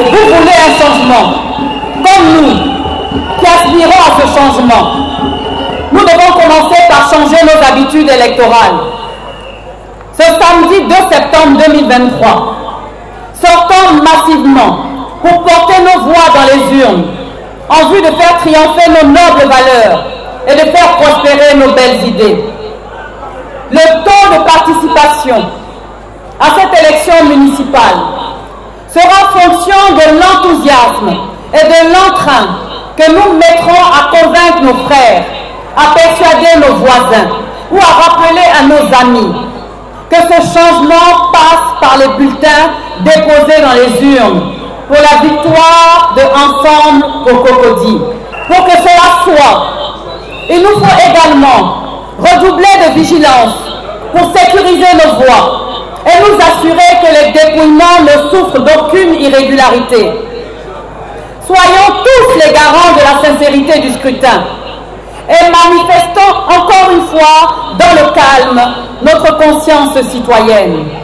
vous voulez un changement, comme nous, qui aspirons à ce changement, nous devons commencer par changer nos habitudes électorales. Ce samedi 2 septembre 2023, sortons massivement pour porter nos voix dans les urnes, en vue de faire triompher nos nobles valeurs et de faire prospérer nos belles idées. Le taux de participation à cette élection municipale sera fonction de l'enthousiasme et de l'entrain que nous mettrons à convaincre nos frères, à persuader nos voisins ou à rappeler à nos amis que ce changement passe par les bulletins déposés dans les urnes pour la victoire de Ensemble pour Cocody. Pour que cela soit, il nous faut également redoubler de vigilance pour sécuriser nos voix et nous assurer que les dépouillements ne souffrent d'aucune irrégularité. Soyons tous les garants de la sincérité du scrutin et manifestons encore une fois dans le calme notre conscience citoyenne.